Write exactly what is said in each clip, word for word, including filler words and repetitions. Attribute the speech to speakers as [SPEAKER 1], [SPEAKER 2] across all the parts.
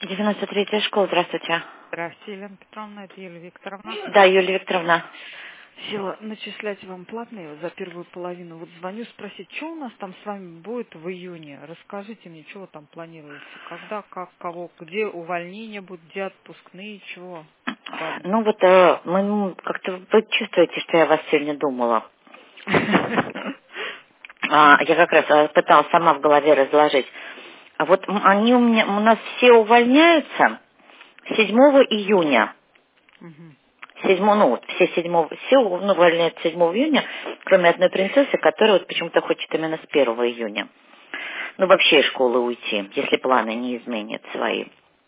[SPEAKER 1] девяносто третья школа, здравствуйте.
[SPEAKER 2] Здравствуйте, Елена Петровна, это Юлия Викторовна.
[SPEAKER 1] Да, Юлия Викторовна.
[SPEAKER 2] Села начислять вам платные за первую половину. Вот звоню спросить, что у нас там с вами будет в июне? Расскажите мне, что вы там планируете? Когда, как, кого, где увольнения будут, где отпускные, чего? Ладно.
[SPEAKER 1] Ну вот, э, мы, ну, как-то вы чувствуете, что я вас сегодня думала. А, я как раз э, пыталась сама в голове разложить. А вот м, они у меня, у нас все увольняются седьмого июня.
[SPEAKER 2] Мгм.
[SPEAKER 1] Седьмого, ну вот все седьмого, все ну, увольняются седьмого июня, кроме одной принцессы, которая вот почему-то хочет именно с первого июня. Ну вообще из школы уйти, если планы не изменят свои.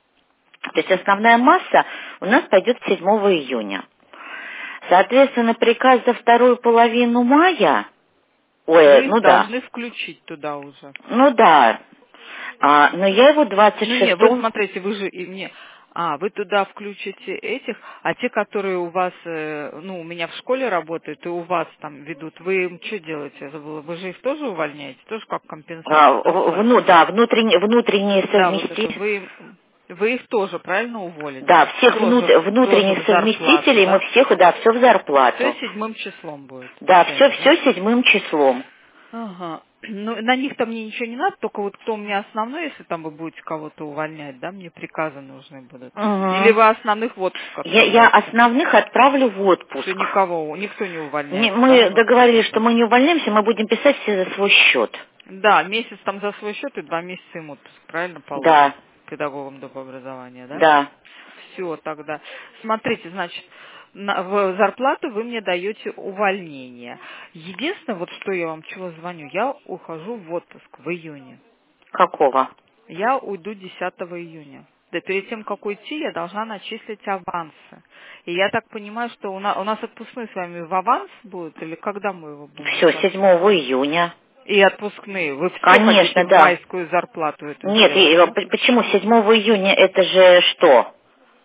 [SPEAKER 1] То есть основная масса у нас пойдет седьмого июня. Соответственно, приказ за вторую половину мая, ой,
[SPEAKER 2] Вы их
[SPEAKER 1] ну да,
[SPEAKER 2] должны включить туда уже.
[SPEAKER 1] ну да, а, но я его двадцать
[SPEAKER 2] Ну не, вы
[SPEAKER 1] шестого,
[SPEAKER 2] смотрите, вы же и мне. А, вы туда включите этих, а те, которые у вас, э, ну, у меня в школе работают и у вас там ведут, вы им что делаете? Я забыла, вы же их тоже увольняете, тоже как
[SPEAKER 1] а,
[SPEAKER 2] компенсацию, да,
[SPEAKER 1] в-
[SPEAKER 2] платите?
[SPEAKER 1] вну, да, внутренние, внутренние
[SPEAKER 2] Да, вот это,
[SPEAKER 1] совместители,
[SPEAKER 2] вы, им- вы их тоже правильно уволите?
[SPEAKER 1] да, всех внут-
[SPEAKER 2] Тоже, тоже
[SPEAKER 1] внутренних
[SPEAKER 2] в зарплату,
[SPEAKER 1] совместителей мы
[SPEAKER 2] да?
[SPEAKER 1] всех, да, все в
[SPEAKER 2] Все
[SPEAKER 1] зарплату.
[SPEAKER 2] седьмым числом будет
[SPEAKER 1] Да, все,
[SPEAKER 2] часть, да?
[SPEAKER 1] все седьмым числом.
[SPEAKER 2] Ага. Ну, на них-то мне ничего не надо, только вот кто у меня основной, если там вы будете кого-то увольнять, да, мне приказы нужны будут. Или
[SPEAKER 1] Мгм.
[SPEAKER 2] вы основных в отпуск
[SPEAKER 1] Я, я
[SPEAKER 2] отправляете?
[SPEAKER 1] основных отправлю в
[SPEAKER 2] Что
[SPEAKER 1] отпуск.
[SPEAKER 2] никого, никто не
[SPEAKER 1] Не-
[SPEAKER 2] увольняется, да, у
[SPEAKER 1] мы
[SPEAKER 2] вас в
[SPEAKER 1] договорились, что
[SPEAKER 2] отпуске?
[SPEAKER 1] мы не увольняемся, мы будем писать все за свой счет.
[SPEAKER 2] Да, месяц там за свой счет и два месяца им отпуск, правильно положен?
[SPEAKER 1] Да,
[SPEAKER 2] Педагогам доп. Образования, да?
[SPEAKER 1] да.
[SPEAKER 2] Все тогда. Смотрите, значит, на- в зарплату вы мне даете увольнение. Единственное, вот что я вам чего звоню, я ухожу в отпуск в июне.
[SPEAKER 1] Какого?
[SPEAKER 2] Я уйду десятого июня. Да перед тем, как уйти, я должна начислить авансы. И я так понимаю, что у нас, у нас отпускные с вами в аванс будут, или когда мы его будем
[SPEAKER 1] Все,
[SPEAKER 2] выплачивать?
[SPEAKER 1] седьмого июня.
[SPEAKER 2] И отпускные. Вы все хотите
[SPEAKER 1] Конечно,
[SPEAKER 2] в
[SPEAKER 1] да.
[SPEAKER 2] майскую зарплату это
[SPEAKER 1] Нет, и,
[SPEAKER 2] сделать,
[SPEAKER 1] э,
[SPEAKER 2] да?
[SPEAKER 1] п- почему седьмого июня это же что?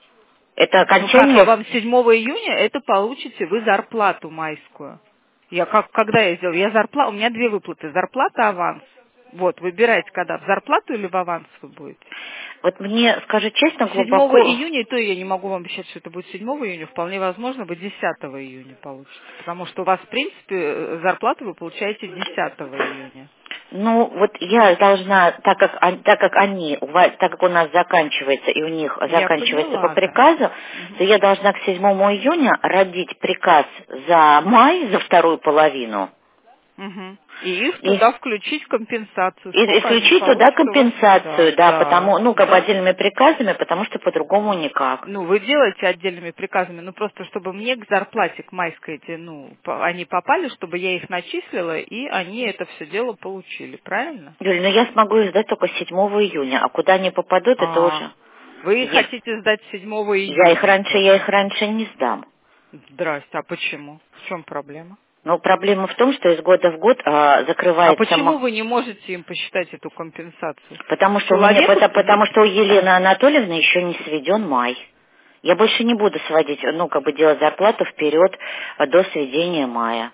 [SPEAKER 1] Это
[SPEAKER 2] Ну как, а
[SPEAKER 1] окончание?
[SPEAKER 2] вам седьмого июня это получите вы зарплату майскую. Я как, когда я сделала? Я зарплата, у меня две выплаты. Зарплата, аванс. Вот, выбирайте, когда, в зарплату или в аванс вы будете.
[SPEAKER 1] Вот мне, скажу честно,
[SPEAKER 2] седьмого
[SPEAKER 1] глубоко...
[SPEAKER 2] июня, и то я не могу вам обещать, что это будет седьмого июня, вполне возможно, вы десятого июня получите. Потому что у вас, в принципе, э, зарплату вы получаете десятого июня.
[SPEAKER 1] Ну, вот я должна, так как, он- так как они, у вас- так как у нас заканчивается, и у них
[SPEAKER 2] Я
[SPEAKER 1] заканчивается по
[SPEAKER 2] поняла, да.
[SPEAKER 1] приказу, то
[SPEAKER 2] Мгм.
[SPEAKER 1] я должна к седьмому июня родить приказ за май, за вторую половину,
[SPEAKER 2] Мгм. И их
[SPEAKER 1] и
[SPEAKER 2] туда включить в компенсацию,
[SPEAKER 1] И
[SPEAKER 2] сколько они
[SPEAKER 1] исключить туда
[SPEAKER 2] получат у вас.
[SPEAKER 1] компенсацию,
[SPEAKER 2] Да,
[SPEAKER 1] да,
[SPEAKER 2] да,
[SPEAKER 1] потому, ну, как бы
[SPEAKER 2] да.
[SPEAKER 1] отдельными приказами, потому что по-другому никак.
[SPEAKER 2] Ну, вы делаете отдельными приказами, ну, просто чтобы мне к зарплате, к майской эти, ну, по- они попали, чтобы я их начислила, и они это все дело получили, правильно?
[SPEAKER 1] Юль, ну я смогу их сдать только седьмого июня, а куда они попадут, это
[SPEAKER 2] А,
[SPEAKER 1] уже...
[SPEAKER 2] вы их
[SPEAKER 1] Я,
[SPEAKER 2] хотите сдать седьмого
[SPEAKER 1] я их
[SPEAKER 2] июня
[SPEAKER 1] раньше, я
[SPEAKER 2] только?
[SPEAKER 1] их раньше не сдам.
[SPEAKER 2] Здрасте, а почему? В чем проблема?
[SPEAKER 1] Но проблема в том, что из года в год а,
[SPEAKER 2] А
[SPEAKER 1] закрывается...
[SPEAKER 2] почему
[SPEAKER 1] м-
[SPEAKER 2] вы не можете им посчитать эту компенсацию?
[SPEAKER 1] Потому что у меня,
[SPEAKER 2] Человеку...
[SPEAKER 1] потому,
[SPEAKER 2] е-
[SPEAKER 1] потому что у Елены Анатольевны еще не сведен май. Я больше не буду сводить, ну, как бы делать зарплату вперед а, до сведения мая.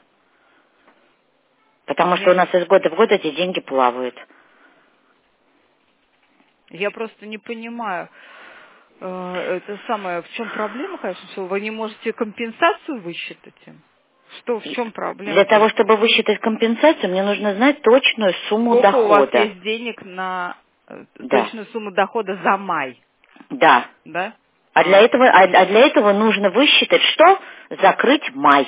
[SPEAKER 1] Потому что у
[SPEAKER 2] Я,
[SPEAKER 1] нас из года в год эти деньги плавают.
[SPEAKER 2] я просто не понимаю. Э, Это самое, в чем проблема, конечно, что вы не можете компенсацию высчитать им? Что, в чем
[SPEAKER 1] Для
[SPEAKER 2] проблема-то?
[SPEAKER 1] того, чтобы высчитать компенсацию, мне нужно знать точную сумму
[SPEAKER 2] Сколько у вас
[SPEAKER 1] дохода.
[SPEAKER 2] есть денег на э,
[SPEAKER 1] Да,
[SPEAKER 2] точную сумму дохода за май,
[SPEAKER 1] да.
[SPEAKER 2] да?
[SPEAKER 1] А для
[SPEAKER 2] А,
[SPEAKER 1] этого, а, а для этого нужно высчитать, что? Закрыть май.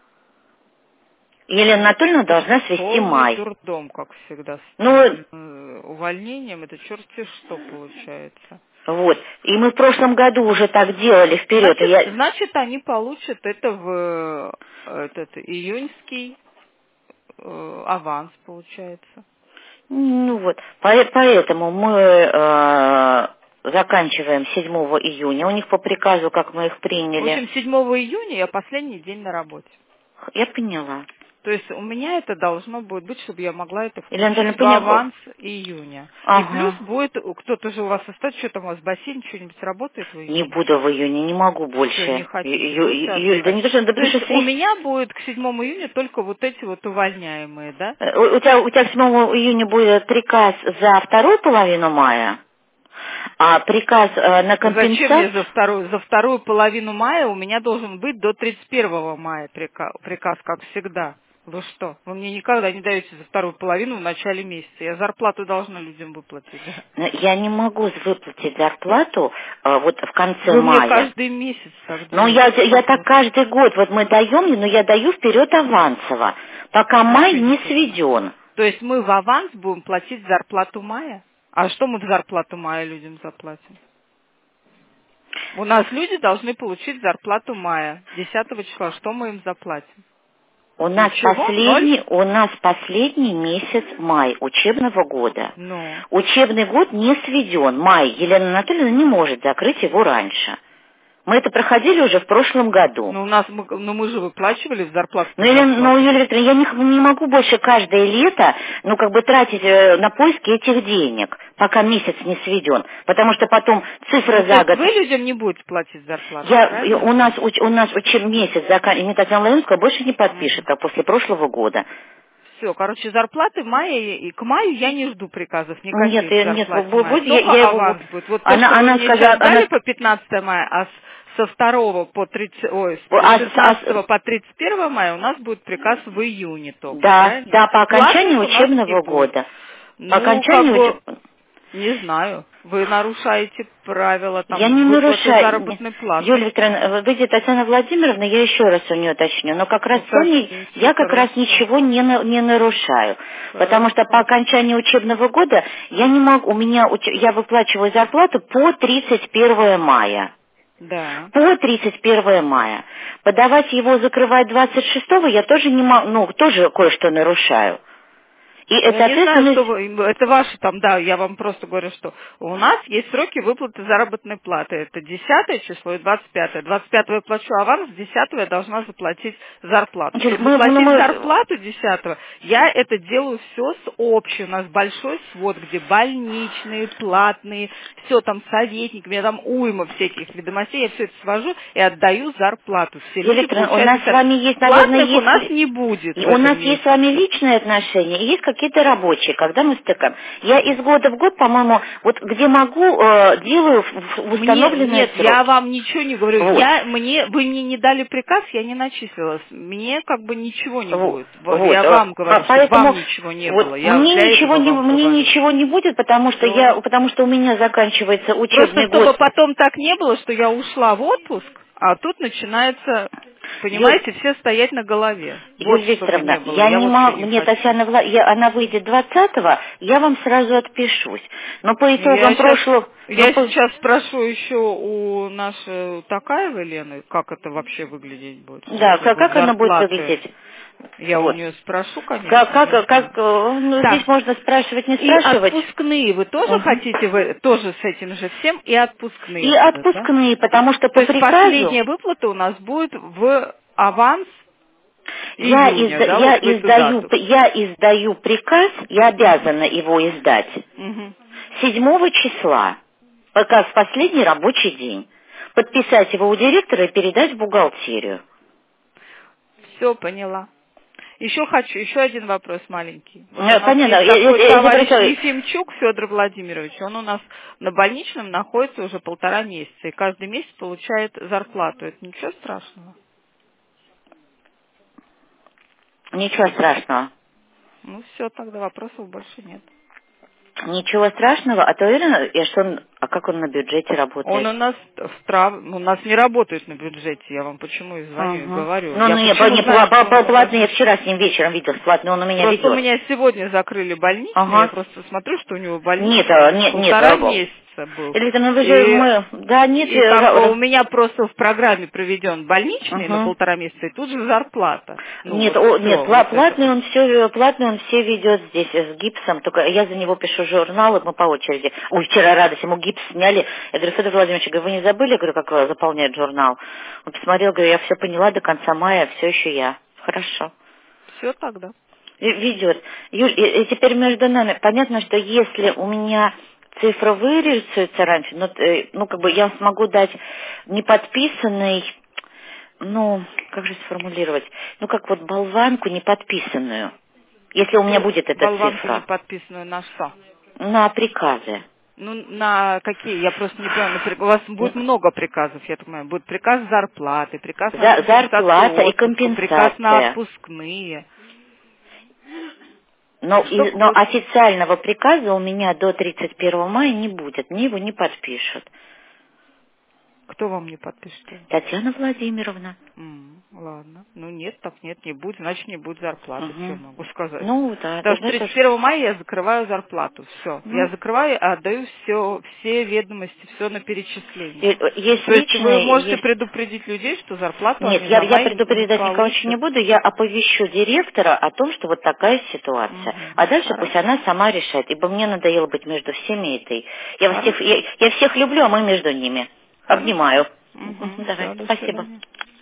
[SPEAKER 1] Елена Анатольевна должна свести
[SPEAKER 2] полный
[SPEAKER 1] май.
[SPEAKER 2] дурдом, как всегда, с
[SPEAKER 1] Ну,
[SPEAKER 2] этим э, увольнением. Это черти что получается.
[SPEAKER 1] вот. И мы в прошлом году уже так делали вперед. И
[SPEAKER 2] Значит,
[SPEAKER 1] я,
[SPEAKER 2] значит, они получат это в э, этот июньский э, аванс, получается.
[SPEAKER 1] ну вот, по- поэтому мы э, заканчиваем седьмого июня. У них по приказу, как мы их
[SPEAKER 2] В
[SPEAKER 1] приняли.
[SPEAKER 2] общем, седьмого июня я последний день на работе.
[SPEAKER 1] Я поняла.
[SPEAKER 2] То есть у меня это должно будет быть, чтобы я могла это
[SPEAKER 1] Елена
[SPEAKER 2] включить
[SPEAKER 1] Анатольевна,
[SPEAKER 2] в
[SPEAKER 1] поняла.
[SPEAKER 2] аванс июня. И плюс
[SPEAKER 1] Ага.
[SPEAKER 2] будет, у- кто-то же у вас остается, что там у вас бассейн, что-нибудь работает в
[SPEAKER 1] Не
[SPEAKER 2] июне?
[SPEAKER 1] буду в июне, не могу
[SPEAKER 2] Все, не
[SPEAKER 1] больше.
[SPEAKER 2] хотите,
[SPEAKER 1] Ю-
[SPEAKER 2] будете
[SPEAKER 1] Ю- Юль, да
[SPEAKER 2] отдыхать.
[SPEAKER 1] не то, что надо
[SPEAKER 2] То
[SPEAKER 1] больше
[SPEAKER 2] есть у
[SPEAKER 1] свести.
[SPEAKER 2] меня будет к седьмому июня только вот эти вот увольняемые, да?
[SPEAKER 1] У у тебя, у тебя к седьмому июня будет приказ за вторую половину мая, А приказ э, на компенсацию...
[SPEAKER 2] Зачем мне за вторую, за вторую половину мая у меня должен быть до тридцать первого мая приказ, приказ, как всегда. Вы что? Вы мне никогда не даете за вторую половину в начале месяца. Я зарплату должна людям выплатить. Да?
[SPEAKER 1] Но я не могу выплатить зарплату э, вот в конце
[SPEAKER 2] Вы
[SPEAKER 1] мая.
[SPEAKER 2] мне каждый месяц так
[SPEAKER 1] Но я,
[SPEAKER 2] делаете.
[SPEAKER 1] я так каждый год, вот мы даем, но я даю вперед авансово, пока май не сведен.
[SPEAKER 2] То есть мы в аванс будем платить зарплату мая? А что мы в зарплату мая людям заплатим? У нас люди должны получить зарплату мая, десятого числа. Что мы им заплатим?
[SPEAKER 1] У нас,
[SPEAKER 2] Ничего?
[SPEAKER 1] последний, у нас последний месяц май учебного года.
[SPEAKER 2] Ну.
[SPEAKER 1] Учебный год не сведен. Май Елена Анатольевна не может закрыть его раньше. Мы это проходили уже в прошлом году.
[SPEAKER 2] Ну, у нас, мы, ну, мы же выплачивали в зарплату.
[SPEAKER 1] Ну, Елена, ну, Юлия Викторовна, я не, не могу больше каждое лето, ну, как бы тратить э, на поиски этих денег, пока месяц не сведен. Потому что потом цифра
[SPEAKER 2] ну,
[SPEAKER 1] за год...
[SPEAKER 2] Вы людям не будете платить зарплату,
[SPEAKER 1] Я, у нас, уч, у нас уч, месяц заканчивается, и Татьяна Владимировна больше не подпишет, как после прошлого года.
[SPEAKER 2] Все, короче, зарплаты мая, и к маю я не жду приказов никаких.
[SPEAKER 1] Нет, нет,
[SPEAKER 2] зарплат
[SPEAKER 1] будет,
[SPEAKER 2] мая.
[SPEAKER 1] я,
[SPEAKER 2] Только
[SPEAKER 1] я
[SPEAKER 2] аванс
[SPEAKER 1] его...
[SPEAKER 2] будет. Вот
[SPEAKER 1] она,
[SPEAKER 2] то, что
[SPEAKER 1] она
[SPEAKER 2] вы мне
[SPEAKER 1] сказала,
[SPEAKER 2] сейчас дали
[SPEAKER 1] она...
[SPEAKER 2] по пятнадцатое мая, а с, со второго по тридцатое, ой,
[SPEAKER 1] А,
[SPEAKER 2] с шестнадцатого по тридцать первое мая у нас будет приказ в июне только.
[SPEAKER 1] Да,
[SPEAKER 2] правильно?
[SPEAKER 1] да, по окончанию
[SPEAKER 2] Платных у нас не
[SPEAKER 1] учебного
[SPEAKER 2] будет.
[SPEAKER 1] года. По
[SPEAKER 2] Ну,
[SPEAKER 1] окончанию
[SPEAKER 2] как бы,
[SPEAKER 1] учебного...
[SPEAKER 2] не знаю. Вы нарушаете правила там
[SPEAKER 1] Я не
[SPEAKER 2] выплаты
[SPEAKER 1] нарушаю.
[SPEAKER 2] заработной платы.
[SPEAKER 1] Юлия Викторовна, выйдет Татьяна Владимировна, я еще раз у нее уточню, но как раз
[SPEAKER 2] Ну,
[SPEAKER 1] с Соней
[SPEAKER 2] так, всё
[SPEAKER 1] я как раз
[SPEAKER 2] хорошо.
[SPEAKER 1] ничего не, на- не нарушаю.
[SPEAKER 2] Хорошо.
[SPEAKER 1] Потому что по окончании учебного года я не могу, у меня, уч- я выплачиваю зарплату по тридцать первое мая.
[SPEAKER 2] Да.
[SPEAKER 1] По тридцать первое мая. Подавать его, закрывать двадцать шестого я тоже не могу, ну, тоже кое-что нарушаю. И это
[SPEAKER 2] Я не знаю,
[SPEAKER 1] ответственность...
[SPEAKER 2] что вы, это ваши там, да, я вам просто говорю, что у нас есть сроки выплаты заработной платы. Это десятое число и двадцать пятое. двадцать пятого я плачу аванс, десятого я должна заплатить зарплату.
[SPEAKER 1] Значит,
[SPEAKER 2] Чтобы
[SPEAKER 1] мы-
[SPEAKER 2] заплатить
[SPEAKER 1] мы-
[SPEAKER 2] зарплату десятого, я это делаю все с общей. У нас большой свод, где больничные, платные, все там советник, у меня там уйма всяких ведомостей, я все это свожу и отдаю зарплату. Все люди
[SPEAKER 1] Викторовна, у
[SPEAKER 2] получают
[SPEAKER 1] нас с
[SPEAKER 2] зарплату.
[SPEAKER 1] вами есть, наверное,
[SPEAKER 2] Платных
[SPEAKER 1] есть...
[SPEAKER 2] у нас не будет.
[SPEAKER 1] И
[SPEAKER 2] в
[SPEAKER 1] у
[SPEAKER 2] этом
[SPEAKER 1] нас есть с
[SPEAKER 2] месяце.
[SPEAKER 1] вами личные отношения, и есть какие-то рабочие, когда мы стыкаем. Я из года в год, по-моему, вот где могу, э, делаю в, в установленные
[SPEAKER 2] Мне, нет,
[SPEAKER 1] сроки.
[SPEAKER 2] я вам ничего не говорю.
[SPEAKER 1] Вот.
[SPEAKER 2] Я, мне, вы мне не дали приказ, я не начислилась. Мне как бы ничего не
[SPEAKER 1] Вот,
[SPEAKER 2] будет. Вот,
[SPEAKER 1] вот,
[SPEAKER 2] я
[SPEAKER 1] э,
[SPEAKER 2] вам говорю,
[SPEAKER 1] по-
[SPEAKER 2] чтобы
[SPEAKER 1] поэтому
[SPEAKER 2] вам ничего не
[SPEAKER 1] вот
[SPEAKER 2] было. Я
[SPEAKER 1] мне
[SPEAKER 2] для
[SPEAKER 1] ничего
[SPEAKER 2] этого
[SPEAKER 1] не,
[SPEAKER 2] вам
[SPEAKER 1] мне
[SPEAKER 2] говорю.
[SPEAKER 1] ничего не будет, потому что
[SPEAKER 2] Всё.
[SPEAKER 1] я, потому что у меня заканчивается
[SPEAKER 2] Просто
[SPEAKER 1] учебный
[SPEAKER 2] чтобы
[SPEAKER 1] год.
[SPEAKER 2] потом так не было, что я ушла в отпуск, а тут начинается,
[SPEAKER 1] Ю-
[SPEAKER 2] понимаете, все стоять на голове. Вот
[SPEAKER 1] Юлия
[SPEAKER 2] чтобы не
[SPEAKER 1] Викторовна,
[SPEAKER 2] было.
[SPEAKER 1] я
[SPEAKER 2] Я
[SPEAKER 1] не
[SPEAKER 2] вот что
[SPEAKER 1] могу,
[SPEAKER 2] не
[SPEAKER 1] мне
[SPEAKER 2] хочу.
[SPEAKER 1] Татьяна Вла... я, она выйдет двадцатого, я вам сразу отпишусь. Но по
[SPEAKER 2] Я
[SPEAKER 1] итогам
[SPEAKER 2] сейчас,
[SPEAKER 1] прошлого... но
[SPEAKER 2] я
[SPEAKER 1] по-
[SPEAKER 2] сейчас спрошу еще у нашей Такаевой Лены, как это вообще выглядеть будет.
[SPEAKER 1] Да,
[SPEAKER 2] Сколько
[SPEAKER 1] как,
[SPEAKER 2] будет
[SPEAKER 1] как она будет
[SPEAKER 2] зарплаты.
[SPEAKER 1] выглядеть?
[SPEAKER 2] Я у
[SPEAKER 1] Вот.
[SPEAKER 2] нее спрошу,
[SPEAKER 1] Как,
[SPEAKER 2] конечно, я
[SPEAKER 1] как,
[SPEAKER 2] знаю.
[SPEAKER 1] как, э, ну, здесь
[SPEAKER 2] Так,
[SPEAKER 1] можно спрашивать, не
[SPEAKER 2] и
[SPEAKER 1] спрашивать.
[SPEAKER 2] отпускные вы тоже
[SPEAKER 1] Мгм.
[SPEAKER 2] хотите, вы тоже с этим же всем, и отпускные
[SPEAKER 1] И
[SPEAKER 2] будут, да?
[SPEAKER 1] отпускные, потому что
[SPEAKER 2] То
[SPEAKER 1] по
[SPEAKER 2] есть
[SPEAKER 1] приказу
[SPEAKER 2] последняя выплата у нас будет в аванс
[SPEAKER 1] я,
[SPEAKER 2] июня,
[SPEAKER 1] изда-
[SPEAKER 2] да,
[SPEAKER 1] я,
[SPEAKER 2] вот в эту
[SPEAKER 1] издаю,
[SPEAKER 2] дату.
[SPEAKER 1] я издаю приказ, я обязана его издать
[SPEAKER 2] Угу.
[SPEAKER 1] седьмого числа, пока в последний рабочий день. Подписать его у директора и передать в бухгалтерию.
[SPEAKER 2] Все, поняла. Еще хочу, еще один вопрос маленький. Вот у
[SPEAKER 1] Э,
[SPEAKER 2] нас
[SPEAKER 1] Понятно.
[SPEAKER 2] есть
[SPEAKER 1] Я- я-
[SPEAKER 2] такой
[SPEAKER 1] я- я
[SPEAKER 2] товарищ
[SPEAKER 1] просто-
[SPEAKER 2] Ефимчук Федор Владимирович, он у нас на больничном находится уже полтора месяца, и каждый месяц получает зарплату. Это ничего страшного?
[SPEAKER 1] Ничего страшного.
[SPEAKER 2] Ну все, тогда вопросов больше нет.
[SPEAKER 1] Ничего страшного, а то уверена, я что он, а как он на бюджете
[SPEAKER 2] Он
[SPEAKER 1] работает?
[SPEAKER 2] у нас в трав... у нас не работает на бюджете, я вам почему и звоню и
[SPEAKER 1] Ага.
[SPEAKER 2] говорю.
[SPEAKER 1] Ну,
[SPEAKER 2] Я
[SPEAKER 1] ну, не,
[SPEAKER 2] почему
[SPEAKER 1] не,
[SPEAKER 2] знаю,
[SPEAKER 1] пла-
[SPEAKER 2] что
[SPEAKER 1] пла-
[SPEAKER 2] он
[SPEAKER 1] пла-
[SPEAKER 2] у вас...
[SPEAKER 1] платный, я вчера с ним вечером видел, платный, он у меня
[SPEAKER 2] Просто у
[SPEAKER 1] ведет.
[SPEAKER 2] меня сегодня закрыли больничный,
[SPEAKER 1] Ага.
[SPEAKER 2] я просто смотрю, что у него
[SPEAKER 1] Нет,
[SPEAKER 2] больничный
[SPEAKER 1] а, нет, нет.
[SPEAKER 2] полтора
[SPEAKER 1] а,
[SPEAKER 2] месяца был.
[SPEAKER 1] Виктор, ну вы же,
[SPEAKER 2] И,
[SPEAKER 1] мы, да, нет.
[SPEAKER 2] и
[SPEAKER 1] э,
[SPEAKER 2] там
[SPEAKER 1] ра-
[SPEAKER 2] у
[SPEAKER 1] ра-
[SPEAKER 2] меня просто в программе проведен больничный на
[SPEAKER 1] Мгм.
[SPEAKER 2] полтора месяца, и тут же зарплата. Ну,
[SPEAKER 1] Нет,
[SPEAKER 2] вот
[SPEAKER 1] о,
[SPEAKER 2] всё,
[SPEAKER 1] нет,
[SPEAKER 2] вот
[SPEAKER 1] пла-
[SPEAKER 2] это
[SPEAKER 1] платный
[SPEAKER 2] вот.
[SPEAKER 1] он все, платный он все ведет здесь э, с гипсом, только я за него пишу журналы, мы по очереди. Ой, вчера радость, ему гипс сняли. Я говорю, Федор Владимирович, я говорю, вы не забыли, я говорю, как э, заполнять журнал? Он посмотрел, говорю, я все поняла до конца мая, все еще я. Хорошо.
[SPEAKER 2] Все тогда.
[SPEAKER 1] И- Ведет. Юль, и, и теперь между нами, понятно, что если у меня цифра вырисуется раньше, ну, э, ну, как бы я смогу дать неподписанный, ну, как же сформулировать, ну, как вот болванку неподписанную, если у меня будет эта
[SPEAKER 2] Болванку не
[SPEAKER 1] цифра,
[SPEAKER 2] подписанную на что?
[SPEAKER 1] на приказы.
[SPEAKER 2] Ну, на какие? Я просто не понимаю. У вас будет много приказов, я так понимаю. Будет приказ зарплаты, приказ на
[SPEAKER 1] За, зарплата и компенсация.
[SPEAKER 2] приказ на отпускные.
[SPEAKER 1] Но, и, но официального приказа у меня до тридцать первого мая не будет. Мне его не подпишут.
[SPEAKER 2] Кто вам не подпишет?
[SPEAKER 1] Татьяна Владимировна.
[SPEAKER 2] М, ладно. Ну нет, так нет, не будет, значит не будет зарплаты,
[SPEAKER 1] Угу.
[SPEAKER 2] что могу сказать.
[SPEAKER 1] Ну да.
[SPEAKER 2] Потому что тридцать первого мая я закрываю зарплату, все. Ну, я закрываю, отдаю все, все ведомости, все на перечисление.
[SPEAKER 1] Есть
[SPEAKER 2] То есть вы можете
[SPEAKER 1] есть...
[SPEAKER 2] предупредить людей, что зарплату
[SPEAKER 1] Нет,
[SPEAKER 2] они
[SPEAKER 1] я,
[SPEAKER 2] за
[SPEAKER 1] я
[SPEAKER 2] май
[SPEAKER 1] предупреждать
[SPEAKER 2] не
[SPEAKER 1] никого не буду, я оповещу директора о том, что вот такая ситуация.
[SPEAKER 2] Угу.
[SPEAKER 1] А дальше
[SPEAKER 2] Хорошо.
[SPEAKER 1] пусть она сама решает, ибо мне надоело быть между всеми этой. Я, всех, я, я всех люблю, а мы между ними. Хорошо. Обнимаю.
[SPEAKER 2] Угу.
[SPEAKER 1] Давай,
[SPEAKER 2] Все, до
[SPEAKER 1] спасибо.
[SPEAKER 2] свидания.